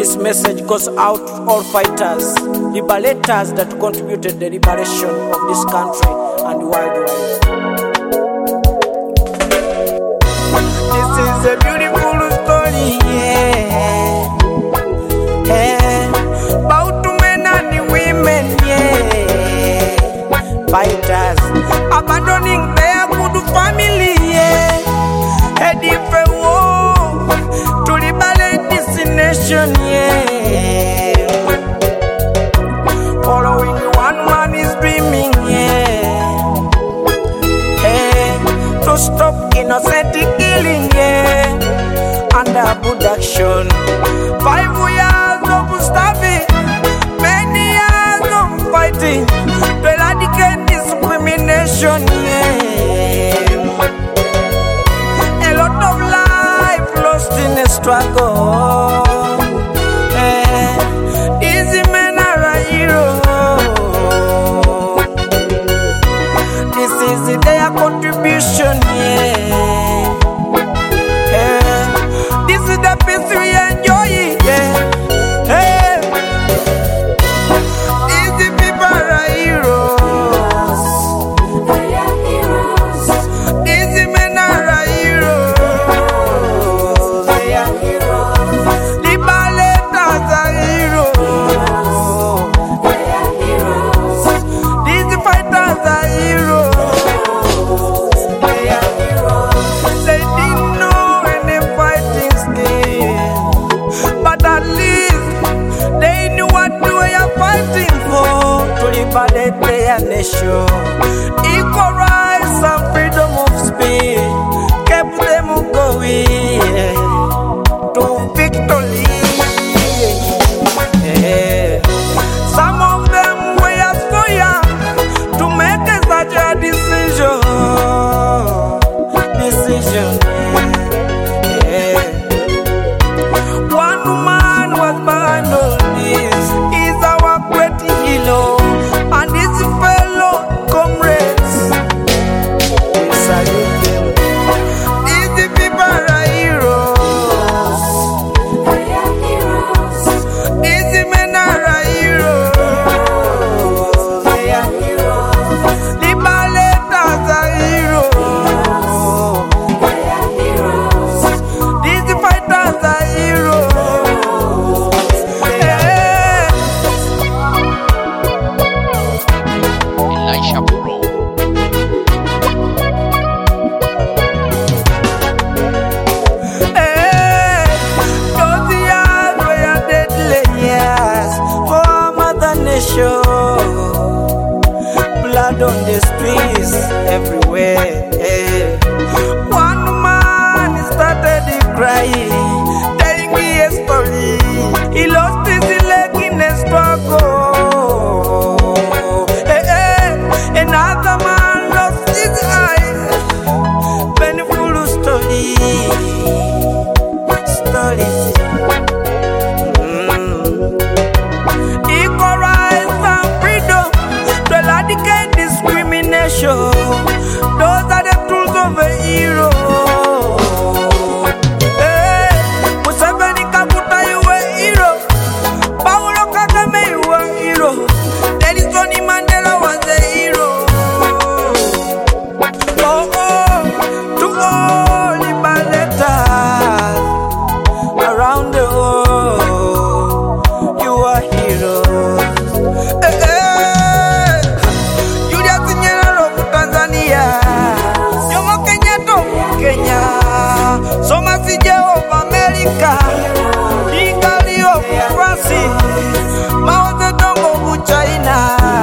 This message goes out to all fighters, liberators that contributed the liberation of this country and worldwide. This is a beautiful story, about men and women, fighters abandoning their good family, heading for war to liberate this nation, following one man is dreaming, to stop innocent killing, under abduction. 5 years of starving, many years of fighting to eradicate discrimination, a lot of life lost in a struggle. These men are a hero. This is their contribution, this is the peace we enjoy, these people are heroes. These men are heroes. They are heroes. Liberators are heroes. They are heroes. These fighters are heroes. They are heroes. They didn't know any fighting skill, but at least they knew what they were fighting for, to liberate their nation. Equal rights and freedom of speech kept them going to victory. Some of them were so young to make such a decision. One man was behind all this. He's our great hero, and his fellow comrades, we salute them. These people are heroes. They are heroes. These men are heroes. They are heroes. Liberators are heroes. They are heroes. These fighters are heroes. Elisha Pro. Those years were deadly years for our mother nation. Blood on the streets everywhere. One man started crying, telling me a story. He lost his leg in a struggle. Another man lost his eyes. Painful story. Stories. Equal rights and freedom to eradicate discrimination. Those are the tools of a hero. Museveni Kaguta, you a hero. Paulo Kagame, you a hero. Nelson Mandela was a hero. To all liberators around the world, you are heroes. Julius Nyerere of Tanzania, Jomo Kenyatta of Kenya, Somasije of America, Igali of France, Mao Zedong of China.